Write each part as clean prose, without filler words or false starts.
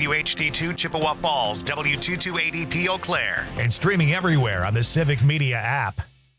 WHD2 Chippewa Falls, W2280P Eau Claire. And streaming everywhere on the Civic Media app.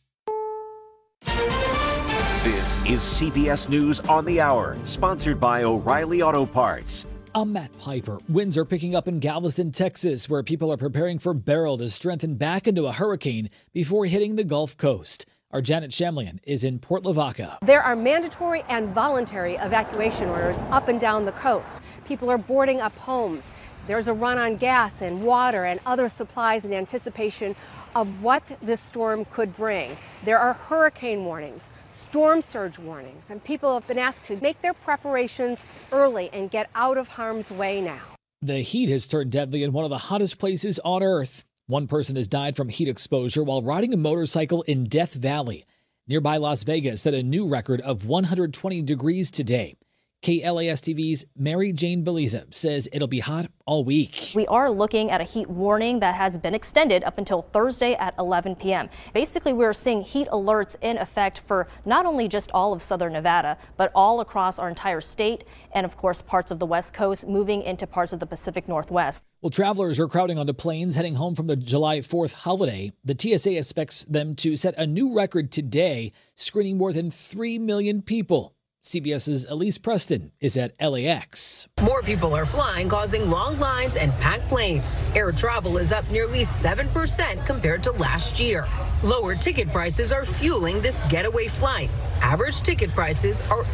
This is CBS News on the Hour, sponsored by O'Reilly Auto Parts. I'm Matt Piper. Winds are picking up in Galveston, Texas, where people are preparing for Beryl to strengthen back into a hurricane before hitting the Gulf Coast. Our Janet Shamlian is in Port Lavaca. There are mandatory and voluntary evacuation orders up and down the coast. People are boarding up homes. There's a run on gas and water and other supplies in anticipation of what this storm could bring. There are hurricane warnings, storm surge warnings, and people have been asked to make their preparations early and get out of harm's way now. The heat has turned deadly in one of the hottest places on Earth. One person has died from heat exposure while riding a motorcycle in Death Valley. Nearby Las Vegas set a new record of 120 degrees today. KLAS TV's Mary Jane Beliza says it'll be hot all week. We are looking at a heat warning that has been extended up until Thursday at 11 p.m. Basically, we're seeing heat alerts in effect for not only just all of southern Nevada, but all across our entire state and, of course, parts of the West Coast moving into parts of the Pacific Northwest. Well, travelers are crowding onto planes heading home from the July 4th holiday. The TSA expects them to set a new record today, screening more than 3 million people. CBS's Elise Preston is at LAX. More people are flying, causing long lines and packed planes. Air travel is up nearly 7% compared to last year. Lower ticket prices are fueling this getaway flight. Average ticket prices are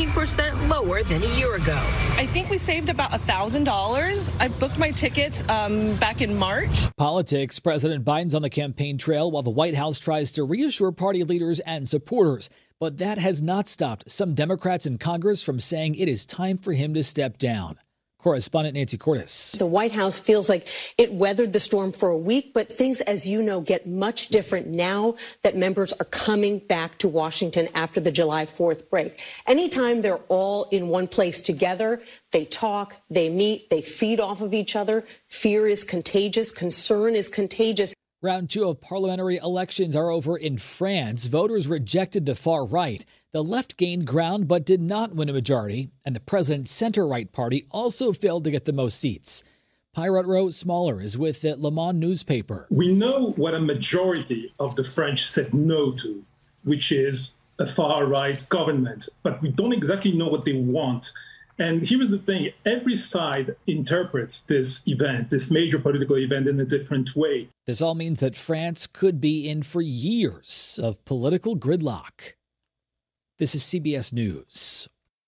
18% lower than a year ago. I think we saved about $1,000. I booked my tickets back in March. Politics. President Biden's on the campaign trail while the White House tries to reassure party leaders and supporters. But that has not stopped some Democrats in Congress from saying it is time for him to step down. Correspondent Nancy Cordes. The White House feels like it weathered the storm for a week, but things, as you know, get much different now that members are coming back to Washington after the July 4th break. Anytime they're all in one place together, they talk, they meet, they feed off of each other. Fear is contagious. Concern is contagious. Round 2 of parliamentary elections are over in France. Voters rejected the far right. The left gained ground but did not win a majority, and the president's center-right party also failed to get the most seats. Pirate Rose Smaller is with the Le Monde newspaper. We know what a majority of the French said no to, which is a far-right government, but we don't exactly know what they want. And here's the thing, every side interprets this event, this major political event, in a different way. This all means that France could be in for years of political gridlock. This is CBS News.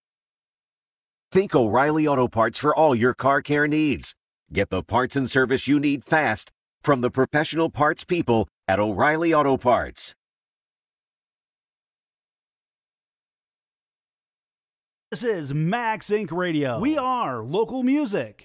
Think O'Reilly Auto Parts for all your car care needs. Get the parts and service you need fast from the professional parts people at O'Reilly Auto Parts. This is Max Inc. Radio. We are local music.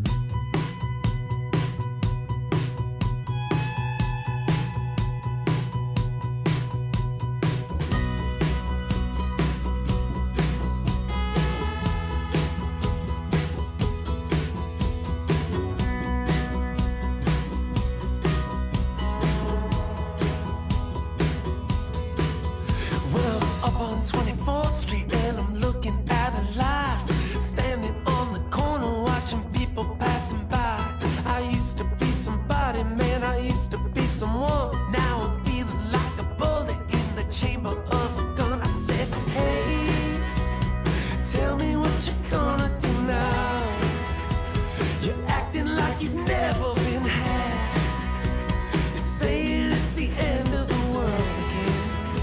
Well, up on 24th Street and I'm looking at a life, standing on the corner watching people passing by. I used to be somebody, man, I used to be someone. Now I'm feeling like a bullet in the chamber of a gun. I said, hey, tell me what you're gonna do now. You're acting like you've never been had. You're saying it's the end of the world again.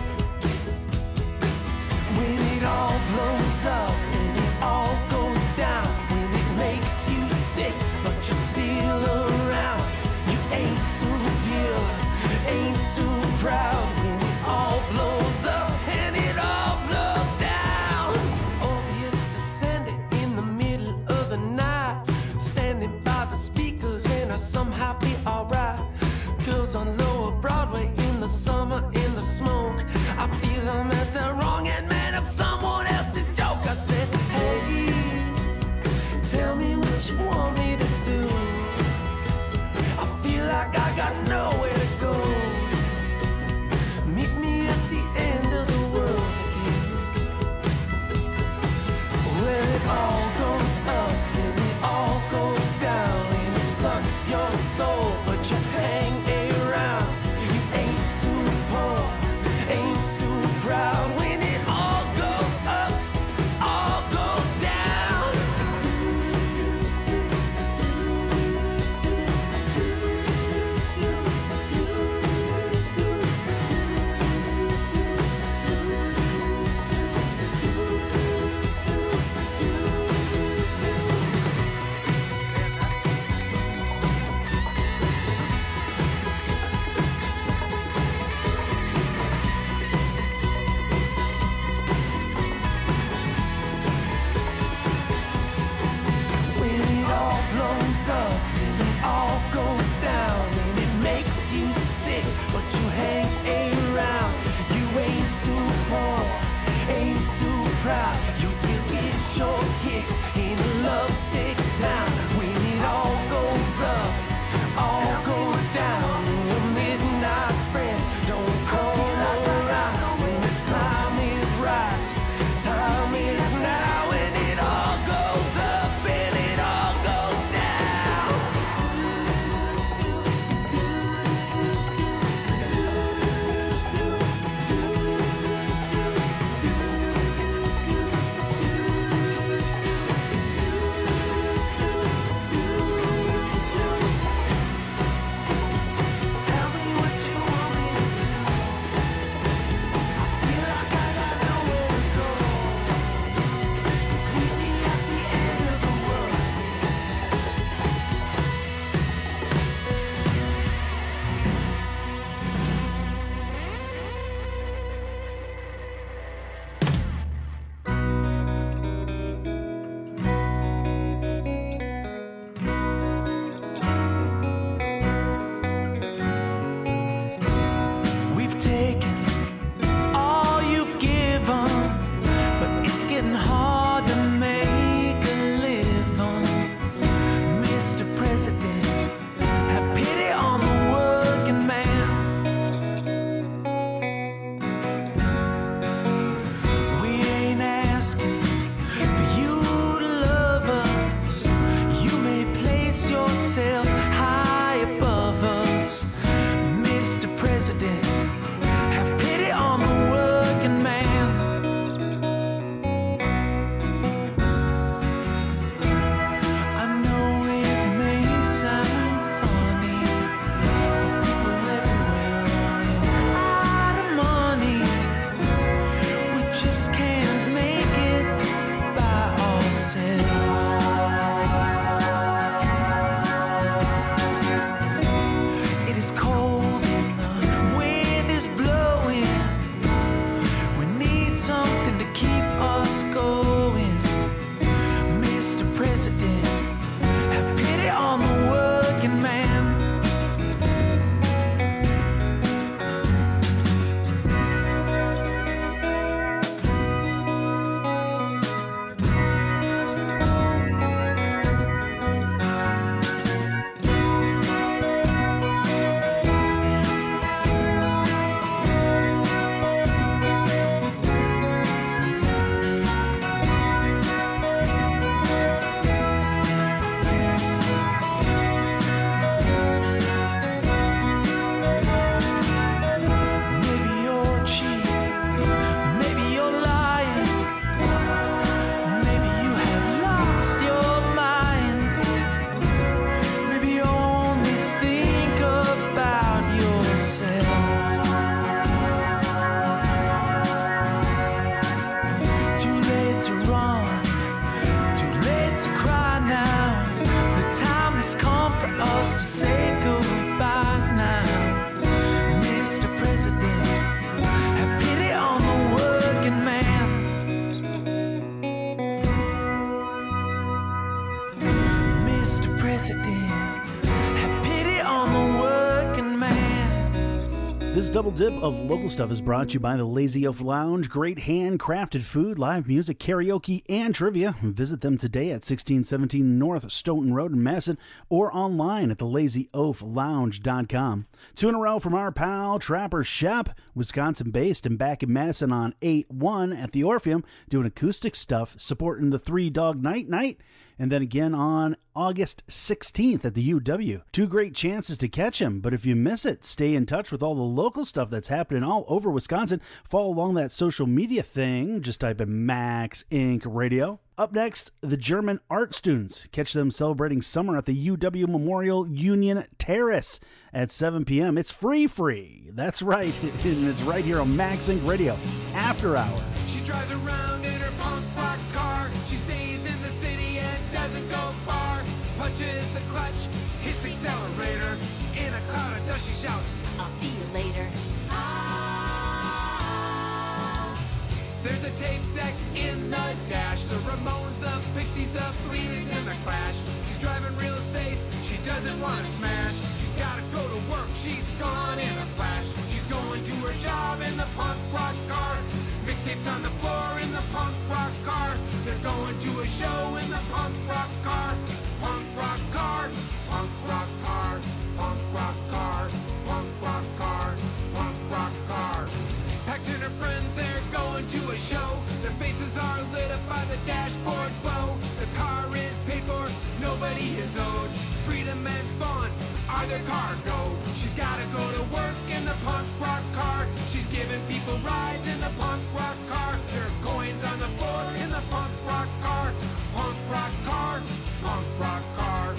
When it all blows up and it all goes down, when it makes you sick but you're still around, you ain't too pure, ain't too proud. When it all blows up and it all blows down, Orpheus descended in the middle of the night, standing by the speakers and I somehow be alright. Girls on Lower Broadway in the summer in the smoke, I feel I'm at the wrong end, man, of someone else's joke. I said, hey, tell me what you want me to do. I feel like I got nowhere to go. Meet me at the end of the world again. When it all goes up and it all goes down. say goodbye now, Mr. President. Have pity on the working man. Mr. President, have pity on the working man. This double dip of local stuff is brought to you by the Lazy Oaf Lounge. Great handcrafted food, live music, karaoke, and trivia. Visit them today at 1617 North Stoughton Road in Madison or online at thelazyOafLounge.com. 2 in a row from our pal Trapper Shep, Wisconsin-based and back in Madison on 8-1 at the Orpheum, doing acoustic stuff, supporting the Three Dog Night. And then again on August 16th at the UW. 2 great chances to catch him, but if you miss it, stay in touch with all the local stuff that's happening all over Wisconsin. Follow along that social media thing. Just type in Max Inc. Radio. Up next, the German art students. Catch them celebrating summer at the UW Memorial Union Terrace at 7 p.m. It's free. That's right. And it's right here on Max Inc. Radio. After Hour. She drives around in her punk rock car. She stays in the city and doesn't go far. Punches the clutch, hits the accelerator. In a cloud of dust she shouts, I'll see you later. There's a tape deck in the dash. The Ramones, the Pixies, the Bleeding, and the Clash. She's driving real safe, she doesn't want to smash. She's gotta go to work, she's gone in a flash. She's going to her job in the punk rock car. Mixtapes on the floor in the punk rock car. They're going to a show in the punk rock car. Punk rock car, punk rock car, punk rock car, punk rock car, punk rock car. Pax and her friends, they're going to a show. Their faces are lit up by the dashboard glow. The car is paid for, nobody is owed. Freedom and fun are their cargo. She's gotta go to work in the punk rock car. She's giving people rides in the punk rock car. There are coins on the floor in the punk rock car. Punk rock car, punk rock car.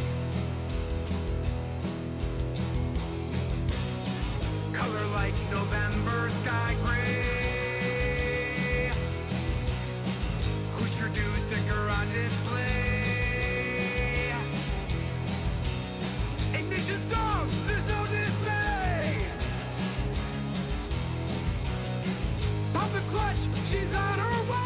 Color like November sky gray. Husker Du sticker on display. Ignition stop, there's no display. Pop the clutch, she's on her way.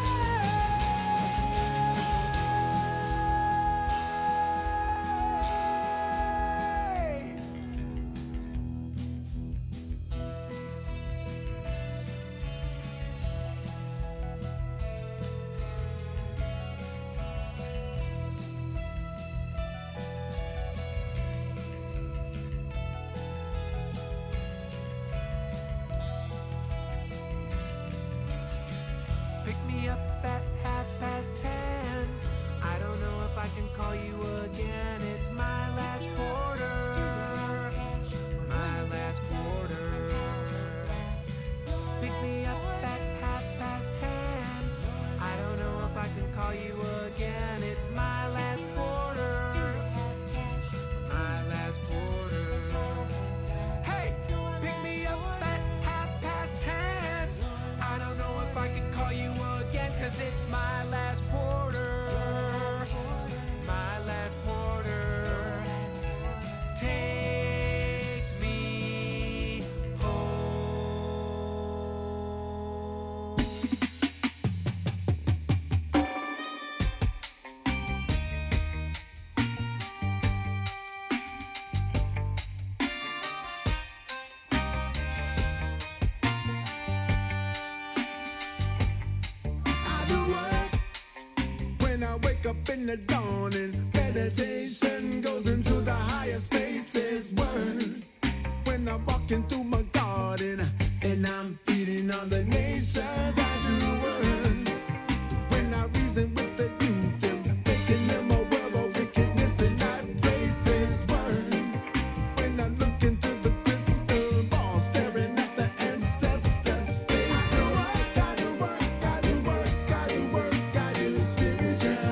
Pick me up at 10:30. I don't know if I can call you again. It's my last quarter. My last quarter. Pick me up at 10:30. I don't know if I can call you again. It's my last quarter. My last quarter. Hey, pick me up at 10:30. I don't know if I can call you again, 'cause it's my last quarter. My last quarter. Take me home. Up in the dawning, meditation goes into the higher spaces. Word, when I'm walking through my garden and I'm feeding on the nations, I do word. When I reason with the youth, I'm making them a world of wickedness and high places. Word, when I look into the crystal ball, staring at the ancestors' face. So I gotta work, gotta work, gotta work, gotta spiritual.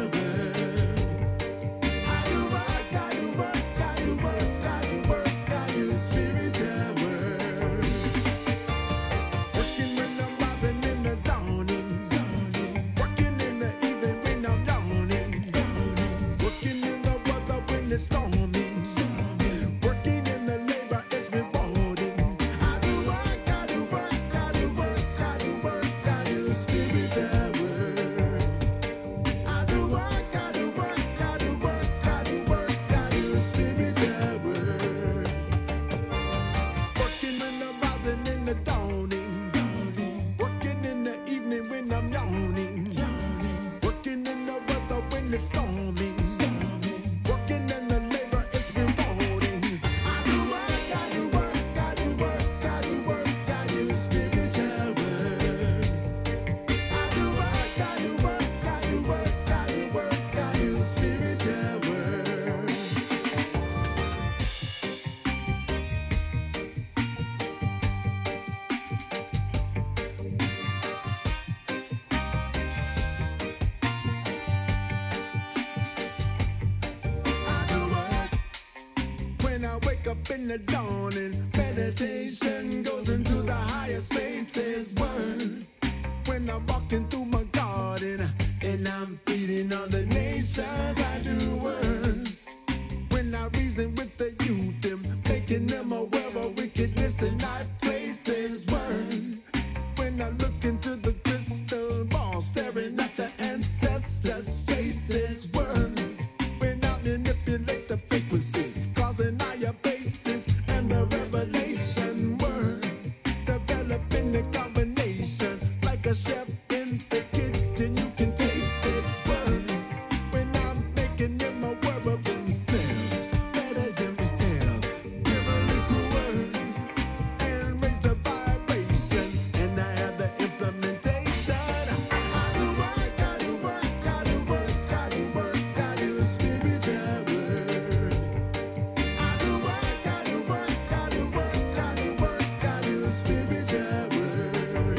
wake up in the dawning. Meditation goes into the higher spaces. Word. When I'm walking through my garden and I'm feeding on the nations, I do word. When I reason with the youth, them making them aware of wickedness in high places. Word. When I look into the crystal ball, staring at the ancestors' faces. Word. When I manipulate the frequency, causing higher bases and the revelation. Word. Developing the combination like a chef in the kitchen, you can taste it. Word. When I'm making them aware of themselves, better than we have. Give a little word and raise the vibration, and I have the implementation. I do work, I do work, I do work, I do work, I do spiritual work. I do work, I do work, I do work, I do work, I do spiritual work.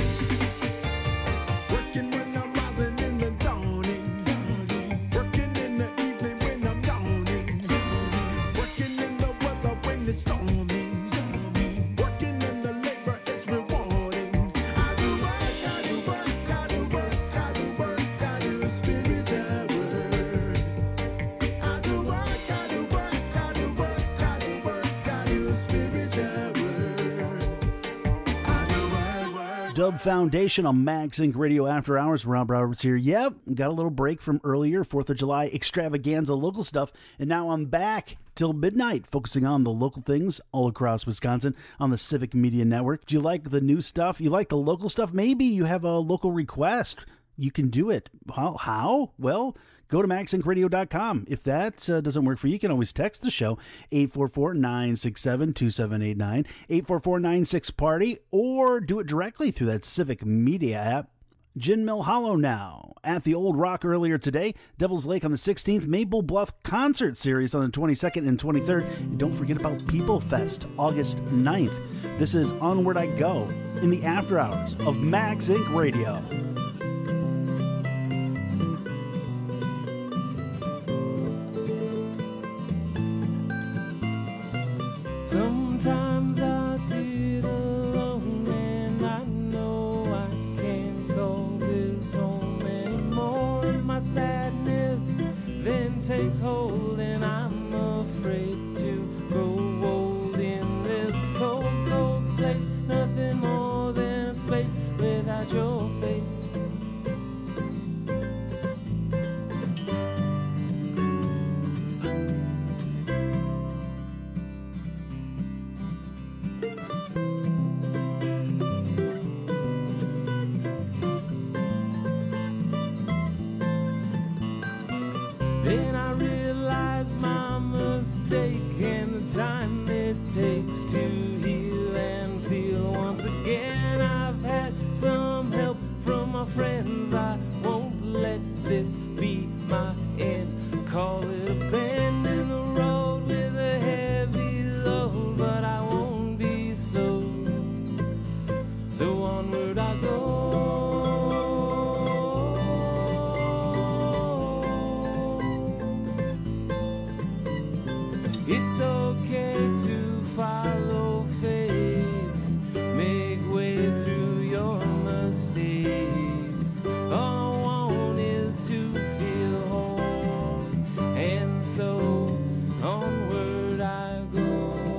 Working when I'm rising in the dawning. Working in the evening when I'm yawning. Working in the weather when it's storming. Working in the labor is rewarding. I do work, I do work, I do work, I do work, I do spiritual work. I do work, I do work, I do work, I do work, I do spiritual work. I do work. Dub Foundation on Max Inc. Radio After Hours. Rob Roberts here. Yep, got a little break from earlier, 4th of July extravaganza local stuff, and now I'm back till midnight, focusing on the local things all across Wisconsin on the Civic Media Network. Do you like the new stuff? You like the local stuff? Maybe you have a local request. You can do it. How? Well, go to maxincradio.com. If that doesn't work for you, you can always text the show, 844-967-2789, 844-96-PARTY, or do it directly through that Civic Media app. Gin Mill Hollow now. At the Old Rock earlier today, Devil's Lake on the 16th, Maple Bluff Concert Series on the 22nd and 23rd. And don't forget about People Fest, August 9th. This is Onward I Go in the after hours of Max Inc. Radio. Sometimes I sit alone and I know I can't call this home anymore. My sadness then takes hold and I'm afraid to grow old in this cold, cold place. Nothing more than space without your face. Then I realized my mistake and the time it takes to heal and feel once again. I've had some help from my friends. I won't let this be my end. Call it a bend in the road with a heavy load, but I won't be slow. So onward I go. It's okay to follow faith, make way through your mistakes. All I want is to feel whole, and so onward I go.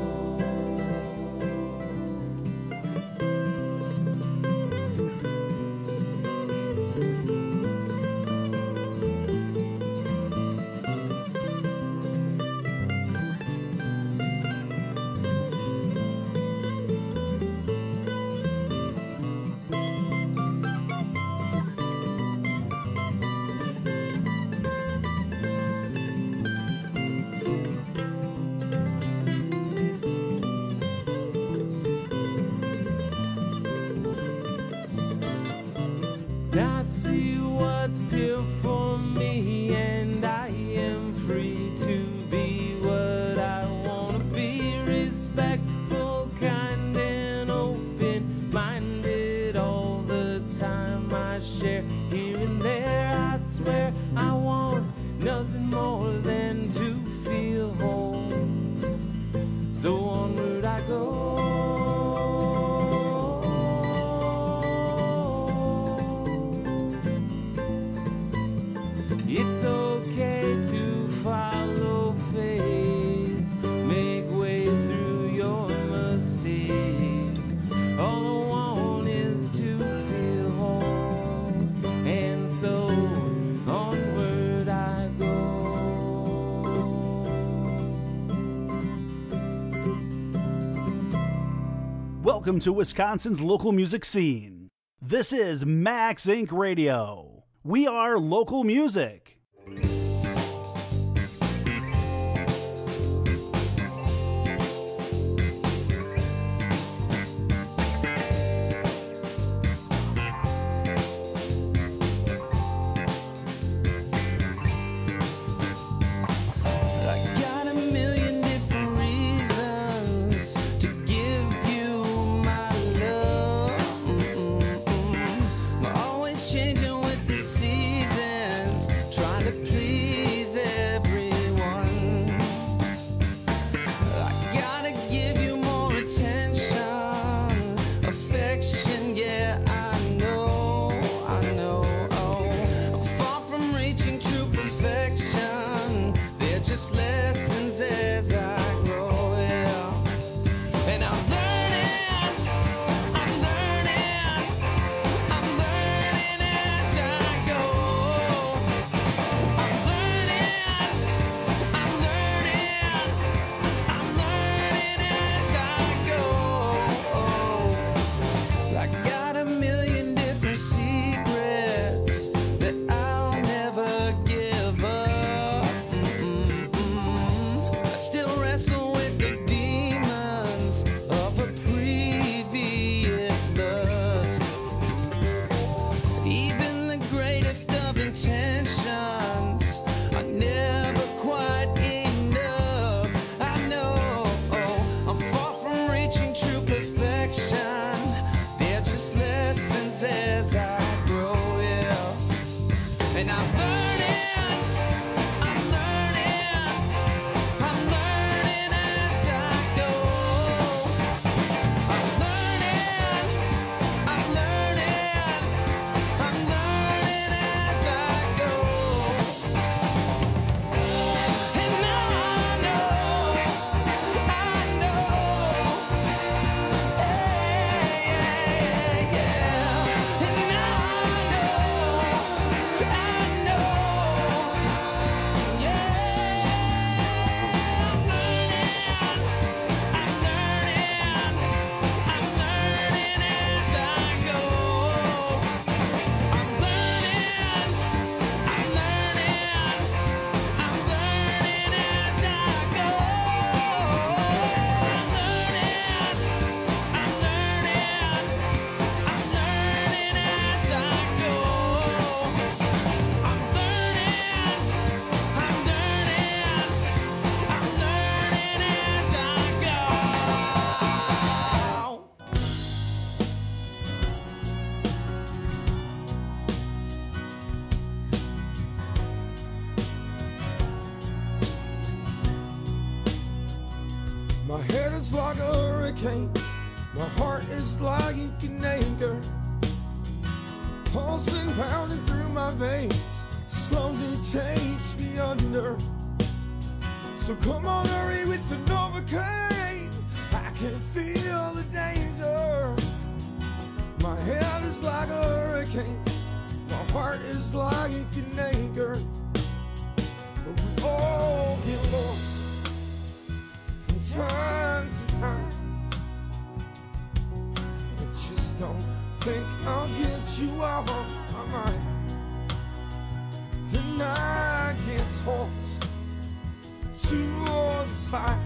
I see what's here for me, and I am free to be what I want to be. Respectful, kind, and open-minded all the time. I share here and there. I swear I want nothing more than to feel whole. So Welcome to Wisconsin's local music scene. This is Max Inc. Radio. We are local music. Changing with the seasons, trying to please everyone. I gotta give you more attention, affection, yeah, I know. Oh, I'm far from reaching true perfection. They're just lessons as I grow, yeah. And I'm learning. Intentions are never quite enough. I know I'm far from reaching true perfection. They're just lessons as I grow, yeah. And I'm learning as I go. I'm learning as I go. And now I know, yeah. And now I know, yeah. I'm learning as I go. I'm learning as I go. My head is like a hurricane, my heart is like an anchor, pulsing, pounding through my veins, slowly takes me under. So come on, hurry with the Novocaine, I can feel the danger. My head is like a hurricane, my heart is like an anchor, but we all get lost time to time. I just don't think I'll get you off my mind. The night gets tossed to one side.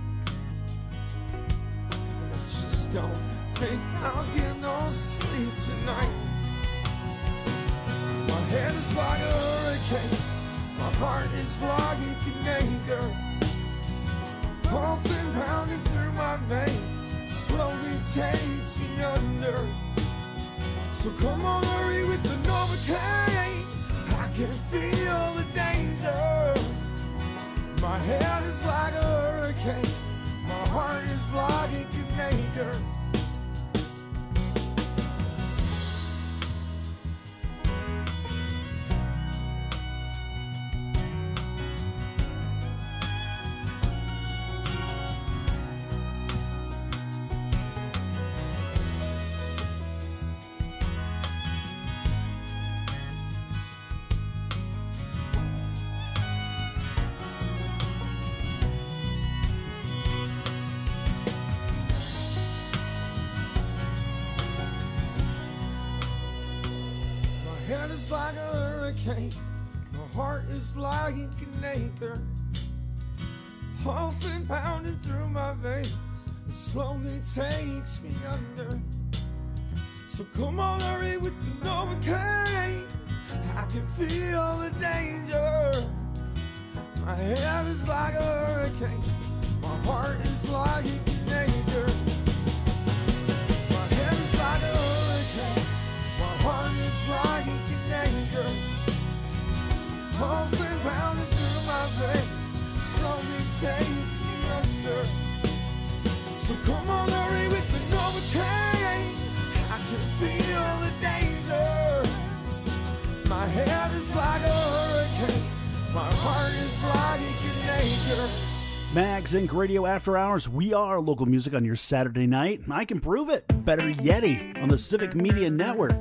I just don't think I'll get no sleep tonight. My head is like a hurricane, my heart is like an anchor, pulsing, pounding through my veins, slowly takes me under. So come on, hurry with the Novocaine, I can feel the danger. My head is like a hurricane, my heart is like an anchor. is like a hurricane. My heart is like an anchor, pulsing, pounding through my veins. It slowly takes me under. So come on, hurry with the Novocaine. I can feel the danger. My head is like a hurricane. My heart is like an anchor. My head is like a hurricane. My heart is like an anchor, pulsing, pounding through my veins. Slowly takes me under. So come on, hurry with the Novocaine. I can feel the danger. My head is like a hurricane. My heart is like an anchor. Mags Inc. Radio After Hours. We are local music on your Saturday night. I can prove it. Better Yeti on the Civic Media Network.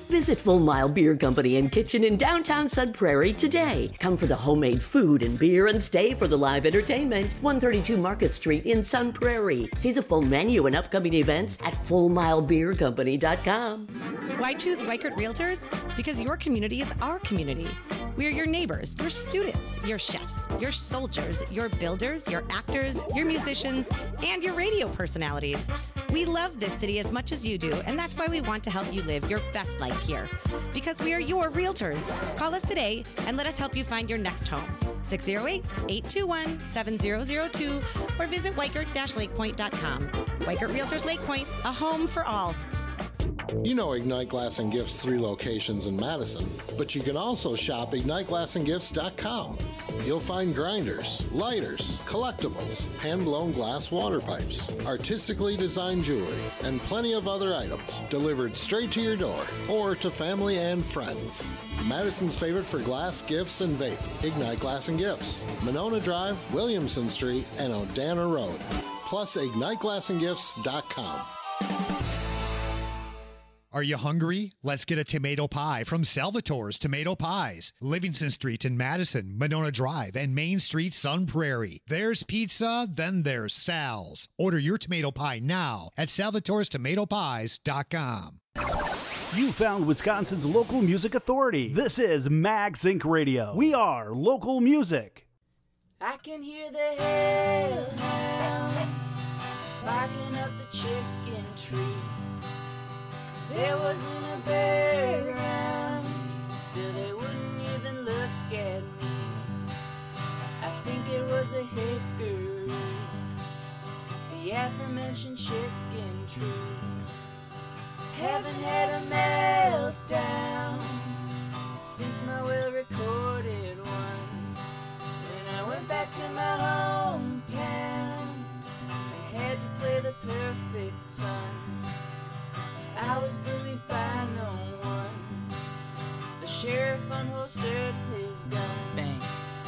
Visit Full Mile Beer Company and Kitchen in downtown Sun Prairie today. Come for the homemade food and beer and stay for the live entertainment. 132 Market Street in Sun Prairie. See the full menu and upcoming events at FullMileBeerCompany.com. Why choose Weichert Realtors? Because your community is our community. We are your neighbors, your students, your chefs, your soldiers, your builders, your actors, your musicians, and your radio personalities. We love this city as much as you do, and that's why we want to help you live your best life here. Because we are your realtors. Call us today and let us help you find your next home. 608-821-7002 or visit Weichert-LakePoint.com. Weichert Realtors Lake Point, a home for all. You know Ignite Glass and Gifts 3 locations in Madison, but you can also shop IgniteGlassandGifts.com. You'll find grinders, lighters, collectibles, hand-blown glass water pipes, artistically designed jewelry, and plenty of other items delivered straight to your door or to family and friends. Madison's favorite for glass, gifts, and vape, Ignite Glass and Gifts, Monona Drive, Williamson Street, and Odana Road. Plus, IgniteGlassandGifts.com. Are you hungry? Let's get a tomato pie from Salvatore's Tomato Pies. Livingston Street in Madison, Monona Drive, and Main Street, Sun Prairie. There's pizza, then there's Sal's. Order your tomato pie now at salvatorestomatopies.com. You found Wisconsin's local music authority. This is Mag Sync Radio. We are local music. I can hear the hellhounds barking up the chicken tree. There wasn't a bird around, still they wouldn't even look at me. I think it was a hickory, the aforementioned chicken tree. Haven't had a meltdown since my well-recorded one. Then I went back to my hometown and had to play the perfect son. I was believed by no one. The sheriff unholstered his gun. Bang.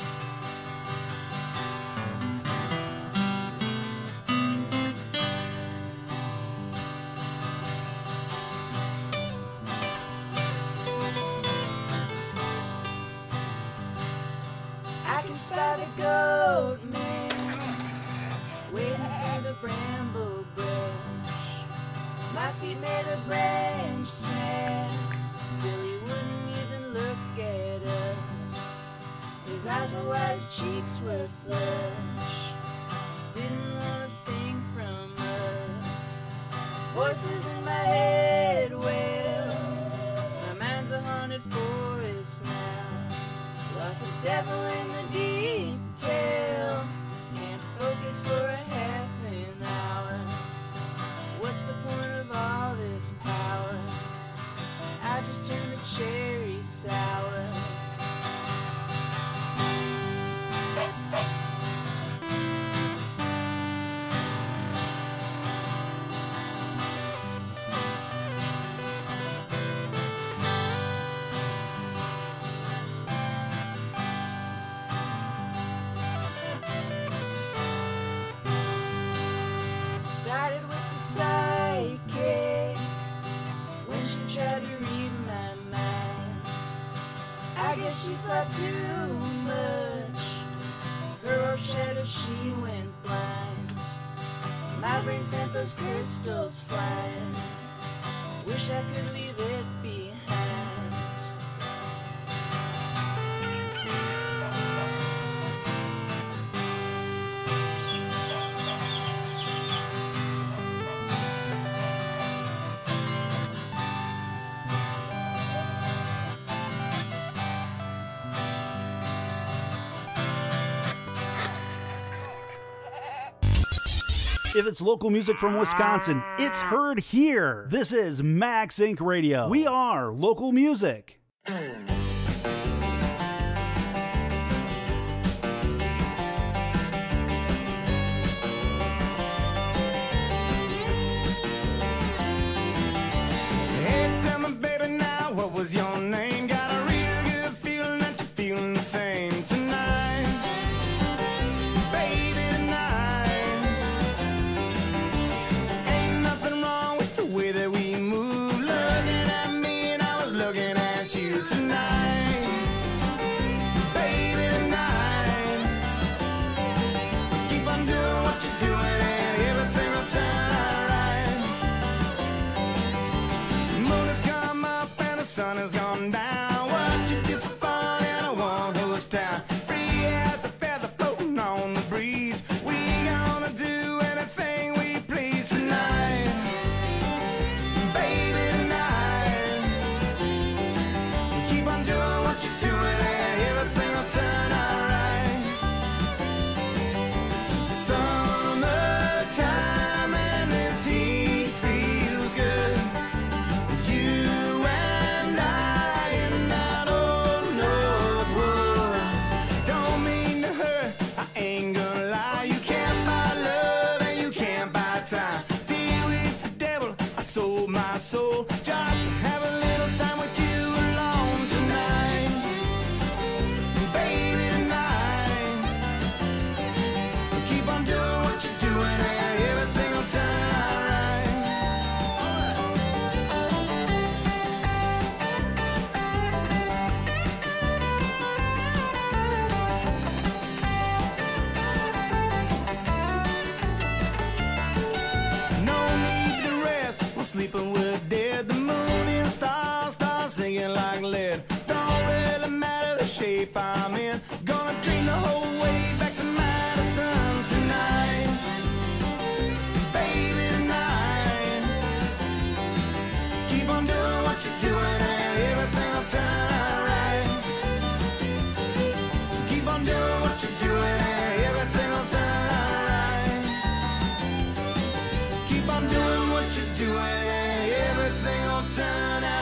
I can spot a goat man waiting for the bramble brush. My feet made a branch snap, still he wouldn't even look at us. His eyes were wide, his cheeks were flush, didn't want a thing from us. Voices in my head wail, my mind's a haunted forest now. Lost the devil in the details, can't focus for a half an hour. What's the point of all this power? I just turned the cherry sour. Started with the psychic when she tried to read my mind. I guess she saw too much. Her orb shattered, she went blind. My brain sent those crystals flying. Wish I could leave it behind. If it's local music from Wisconsin, it's heard here. This is Mag Sync Radio. We are local music. Hey, tell me, baby, now, what was your name? Got a real good feeling that you're feeling the same tonight. Baby, tonight. Ain't nothing wrong with the way that we move. Looking at me and I was now. What you do for fun in a one-horse town? Free as a feather floating on the breeze. We gonna do anything we please tonight, baby, tonight. Keep on doing what you're doing and everything will turn out right. Summertime and this heat feels good. You and I in that old North Wood. Don't mean to hurt, I ain't gonna lie. You can't buy love and you can't buy time. Deal with the devil, I sold my soul just to have a little time with you alone tonight, baby, tonight. Keep on doing what you're doing and everything will turn out right. No need to rest, we're sleeping, we're dead. The moon and stars start singing like lead. Don't really matter the shape I'm in. Gonna dream the whole way back to Madison tonight, baby, tonight. Keep on doing what you're doing and everything will turn out right. Keep on doing what you're doing and everything will turn out right. Keep on doing what you're doing and everything will turn out right.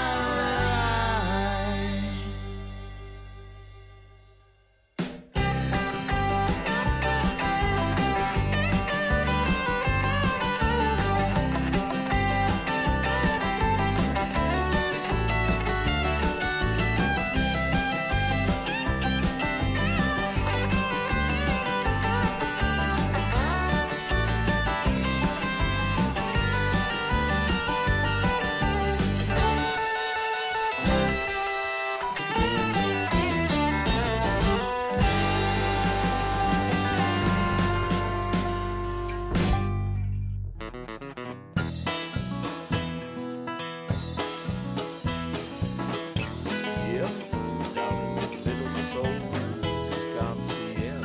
Yep, down in Minnesota, Wisconsin.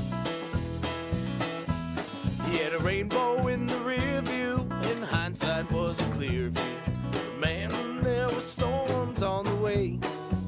He had a rainbow in the rear view. In hindsight was a clear view. But man, there were storms on the way.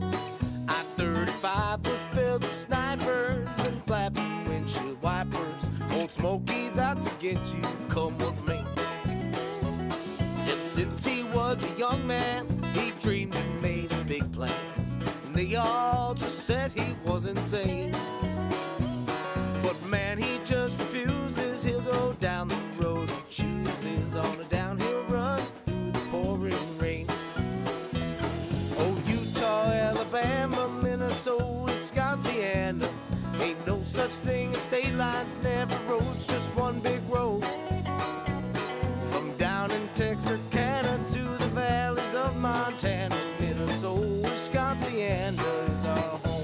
I-35 was filled with snipers and flapping windshield wipers. Old Smokey's out to get you, come with me. And since he was a young man, he dreamed and made his big plans. And they all just said he was insane. But man, he just refuses. He'll go down the road he chooses on a downhill run through the pouring rain. Oh, Utah, Alabama, Minnesota, Wisconsin. Ain't no such thing as state lines, never roads, just one big road. From down in Texarkana to the valleys of Montana, Minnesota, Wisconsin is our home.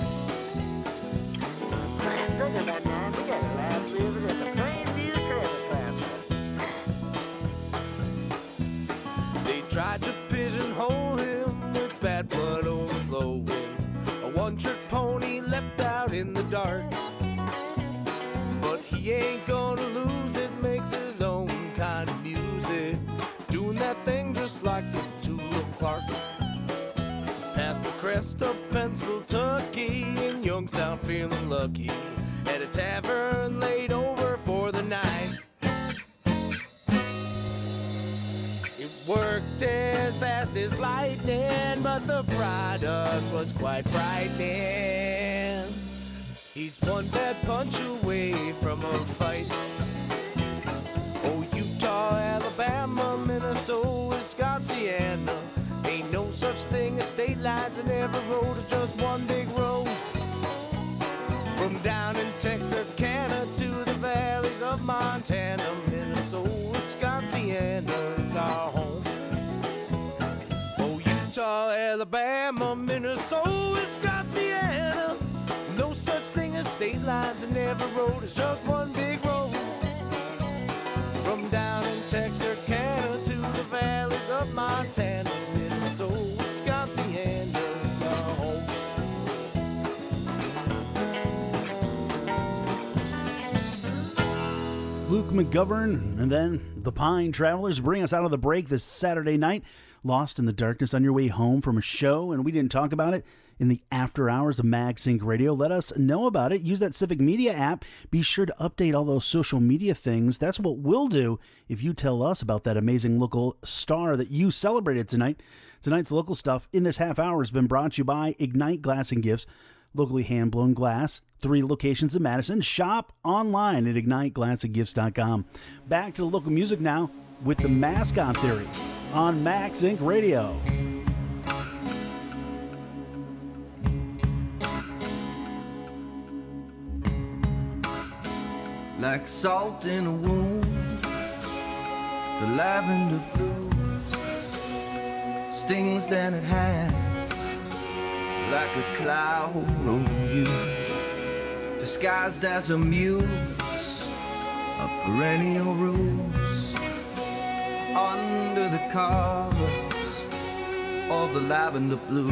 They tried to pigeonhole him with bad blood overflowing. A one-trick pony left out in the dark. But he ain't gonna lose it, makes his own kind of music. Doing that thing just like the Tulip Clark. Past the crest of Pennsylvania, in Youngstown feeling lucky. At a tavern laid over for the night. It worked as fast as lightning, but the product was quite frightening. He's one bad punch away from a fight. Oh, Utah, Alabama, Minnesota, Wisconsin. Ain't no such thing as state lines, and every road is just one big road. From down in Texarkana to the valleys of Montana, Minnesota, Wisconsin is our home. Oh, Utah, Alabama, Minnesota, Wisconsin. No such thing as state lines, and every road is just one big road. From down in Texarkana to the valleys of Montana, Minnesota, Wisconsin is Luke McGovern, and then the Pine Travelers bring us out of the break this Saturday night. Lost in the Darkness on your way home from a show, and we didn't talk about it in the after hours of MagSync Radio. Let us know about it. Use that Civic Media app. Be sure to update all those social media things. That's what we'll do if you tell us about that amazing local star that you celebrated tonight. Tonight's local stuff in this half hour has been brought to you by Ignite Glass and Gifts. Locally hand-blown glass, 3 locations in Madison. Shop online at igniteglassandgifts.com. Back to the local music now with the Mascot Theory on MagSync Radio. Like salt in a wound, the lavender blues stings than it has, like a cloud over you, disguised as a muse of perennial rose, under the covers of the lavender blues.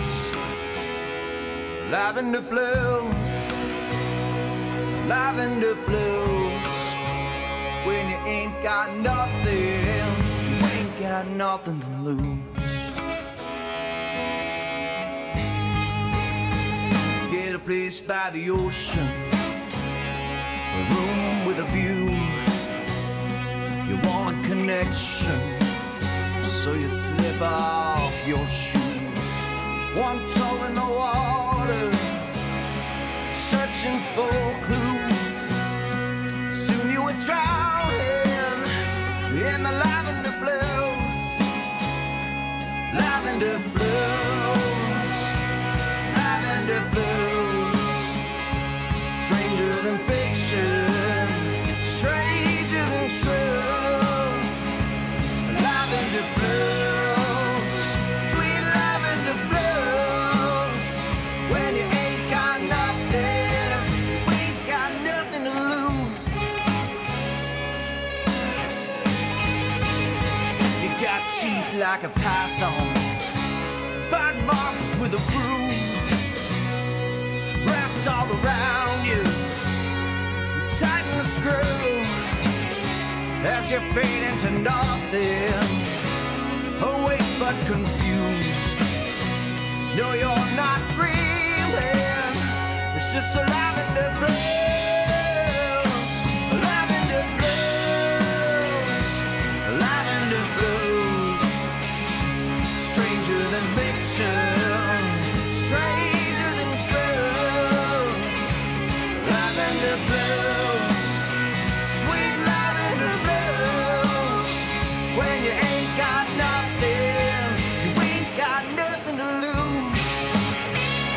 Lavender blues, lavender blues. When you ain't got nothing, you ain't got nothing to lose. Get a place by the ocean, a room with a view. You want a connection, so you slip off your shoes. One toe in the water, searching for clues. Soon you were drowning in the lavender blues. Lavender blues, lavender blues. Stranger than fiction, stranger than true. Lavender blues, sweet lavender blues. When you ain't got nothing, we ain't got nothing to lose. You got teeth like a python, bite marks with a bruise, wrapped all around you. You tighten the screw as you fade into nothing, awake but confused. No, you're not dreaming, it's just a lavender blues. Lavender blues, lavender blues. Stranger than fiction, stranger than true. Lavender blues, sweet lavender blues. When you ain't got nothing, you ain't got nothing to lose.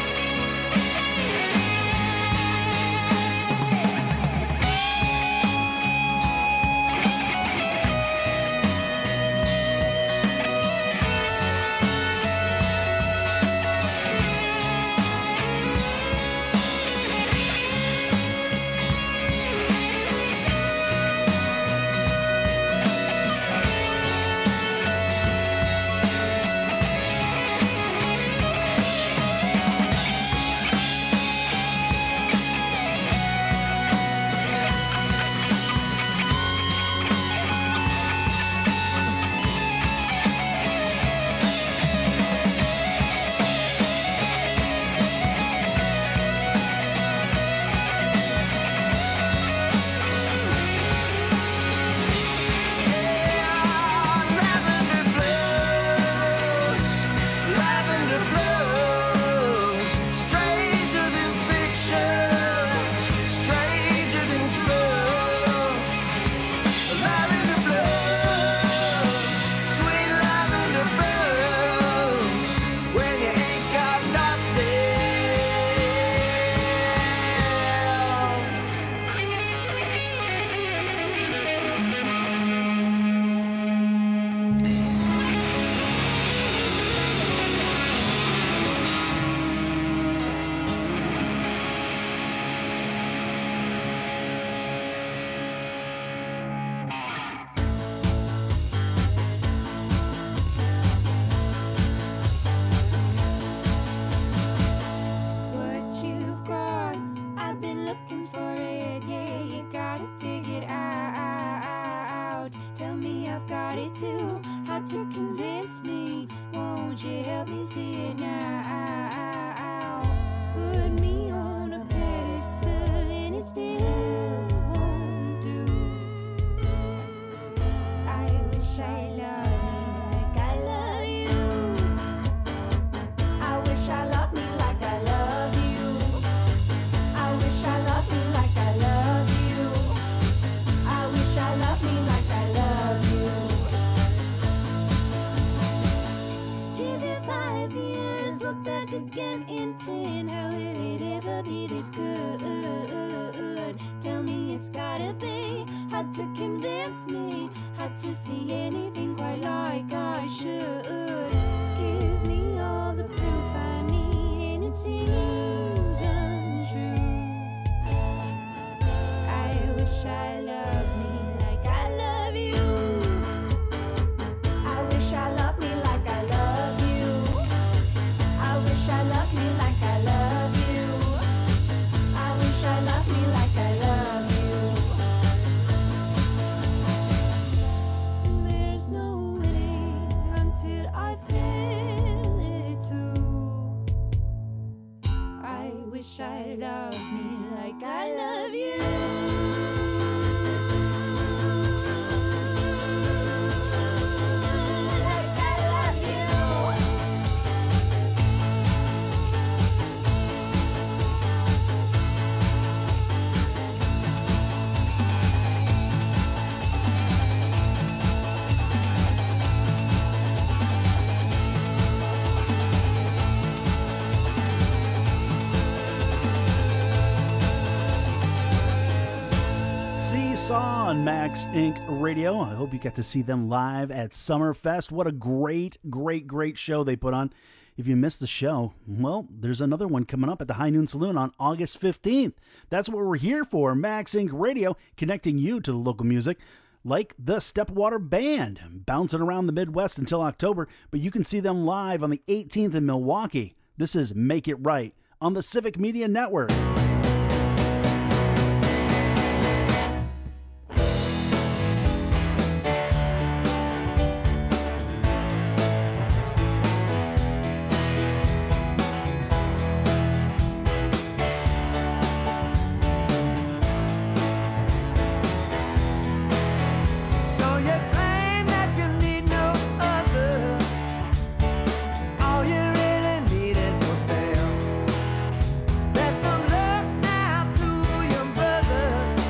it too. Had to convince me. Won't you help me see it now? Put me on a pedestal and it still won't do. I wish I loved me like I love you. I wish I loved me like I love you. I wish I loved me like I love you. I wish I loved me like I love you. Give it 5 years, look back again in 10. How will it ever be this good? Tell me it's gotta be. Had to convince me, had to see anything quite like I should. Give me all the proof I need and it seems untrue. I wish I loved me like I love you. I wish I loved me like I love you. I wish I loved me like I love you. I wish I loved me like I love you. And there's no winning until I feel it too. I wish I loved me like I love you. Like I love you. Seesaw on Max Inc. Radio. I hope you got to see them live at Summerfest. What a great, great, great show they put on. If you missed the show, well, there's another one coming up at the High Noon Saloon on August 15th. That's what we're here for. Max Inc. Radio, connecting you to the local music, like the Stepwater Band, bouncing around the Midwest until October, but you can see them live on the 18th in Milwaukee. This is Make It Right on the Civic Media Network. So you claim that you need no other. All you really need is yourself. Best of luck now to your brother.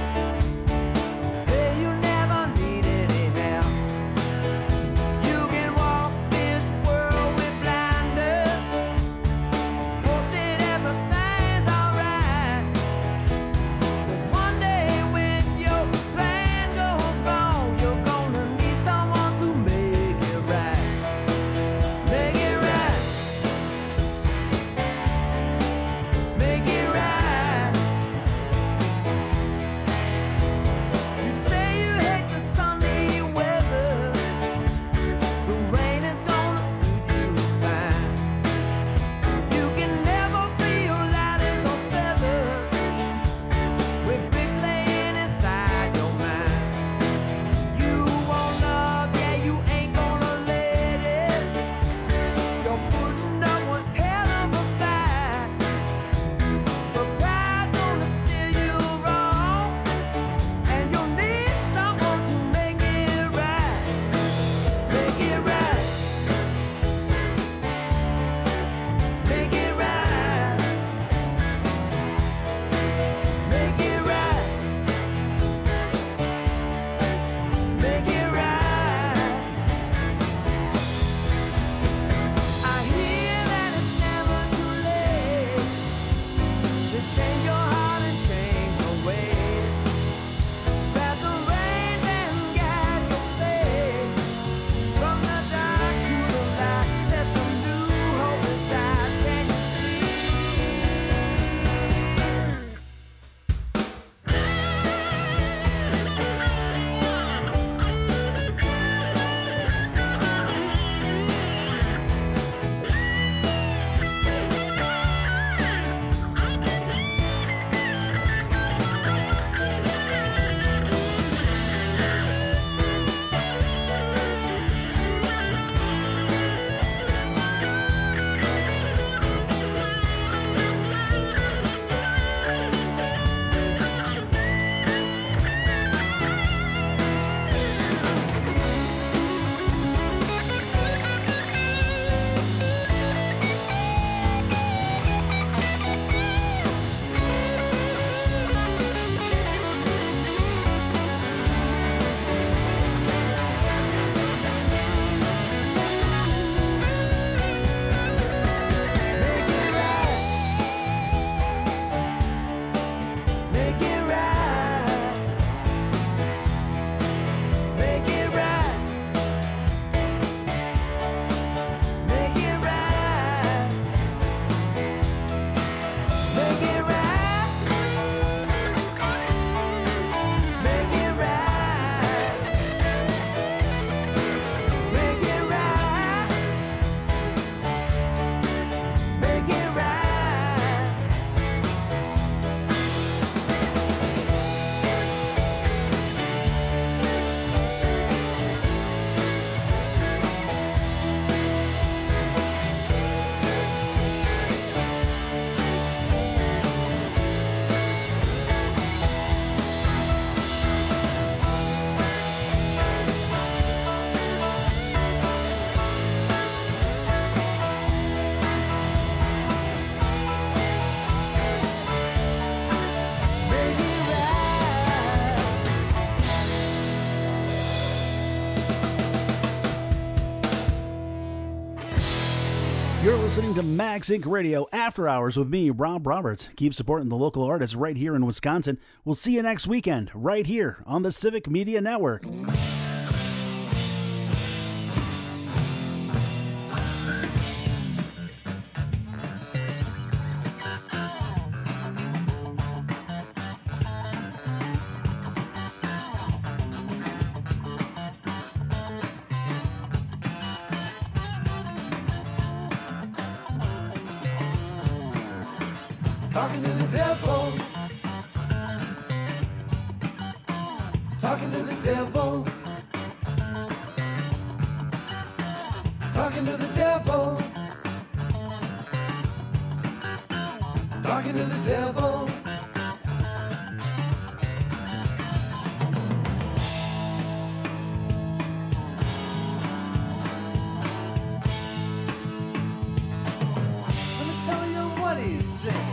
Hey, you never need any help. You can walk this world with blinders. Hope that everything's alright. But one day when your plan goes wrong, you're gonna need someone to make it right. Make it right. Make it right. You say you hate the sunny weather. The rain is gonna suit you fine. You can never feel light as a feather with bricks laying inside your mind. You want love, yeah, you ain't gonna let it. You're putting up one hell of a fight, but pride gonna steer you wrong, and you'll need someone to make it right. Make it right. Make it right. Make it right. Make it right. I hear that it's never too late to change your heart and change your ways. That the rains and guide your faith from the dark to the light. There's some new hope inside. Can you see? listening to Max Inc. Radio After Hours with me, Rob Roberts. Keep supporting the local artists right here in Wisconsin. We'll see you next weekend right here on the Civic Media Network. Talking to the devil. Talking to the devil. Talking to the devil. Talking to the devil. Let me tell you what he's saying.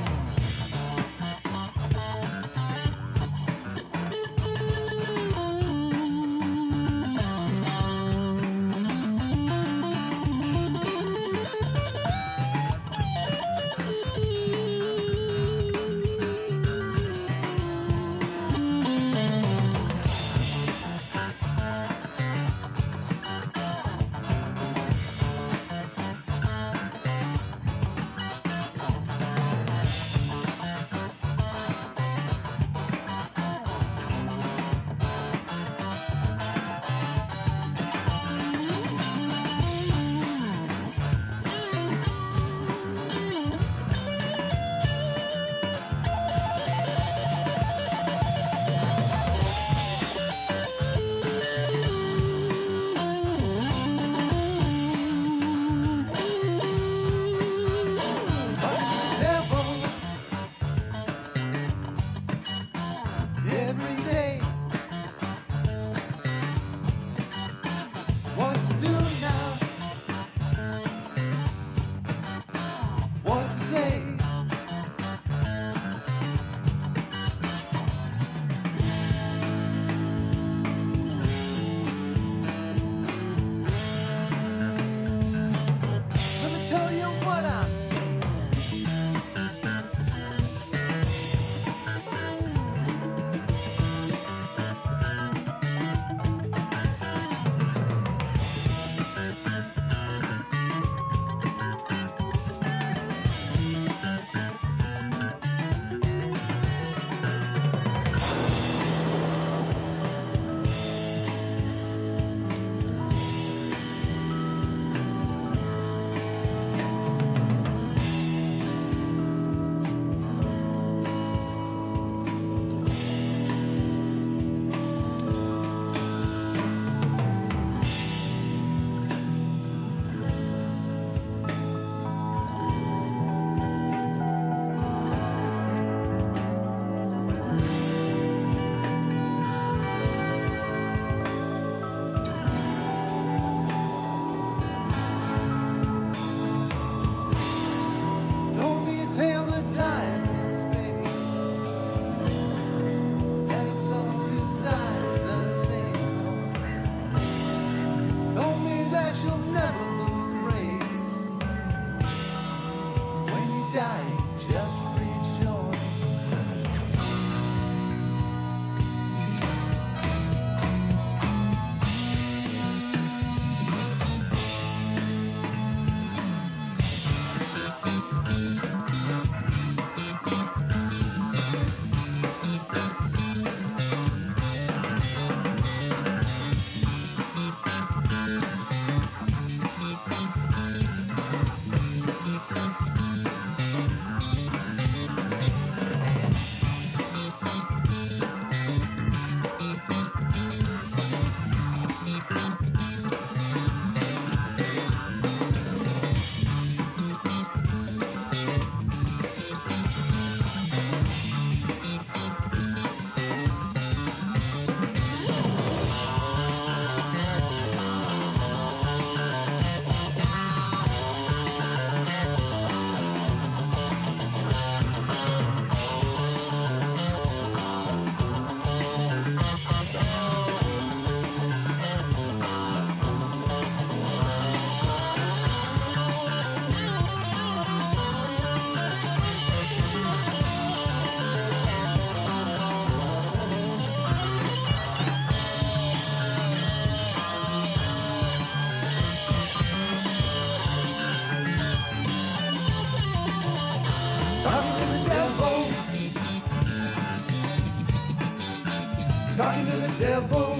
Talking to the devil.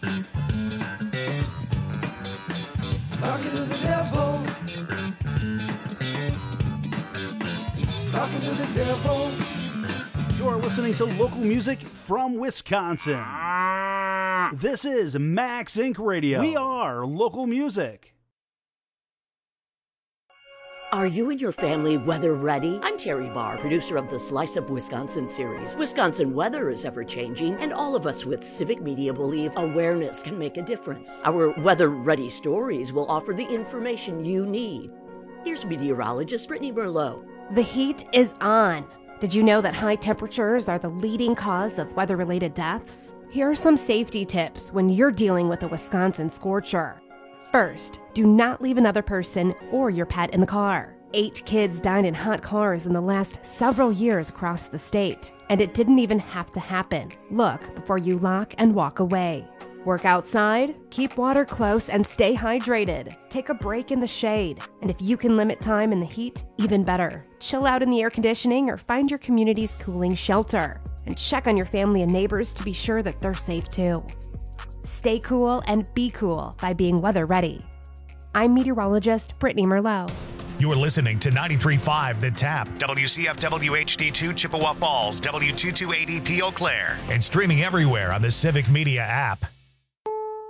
Talking to the devil. Talking to the devil. You're listening to local music from Wisconsin. This is Max Inc. Radio. We are local music. Are you and your family weather ready? I'm Terry Barr, producer of the Slice of Wisconsin series. Wisconsin weather is ever changing, and all of us with civic media believe awareness can make a difference. Our weather ready stories will offer the information you need. Here's meteorologist Brittany Merlot. The heat is on. Did you know that high temperatures are the leading cause of weather-related deaths? Here are some safety tips when you're dealing with a Wisconsin scorcher. First, do not leave another person or your pet in the car. 8 kids died in hot cars in the last several years across the state, and it didn't even have to happen. Look before you lock and walk away. Work outside, keep water close, and stay hydrated. Take a break in the shade, and if you can limit time in the heat, even better. Chill out in the air conditioning or find your community's cooling shelter. And check on your family and neighbors to be sure that they're safe too. Stay cool and be cool by being weather ready. I'm meteorologist Brittany Merlot. You're listening to 93.5 The Tap, WCFW HD2 Chippewa Falls, W228EP Eau Claire, and streaming everywhere on the Civic Media app.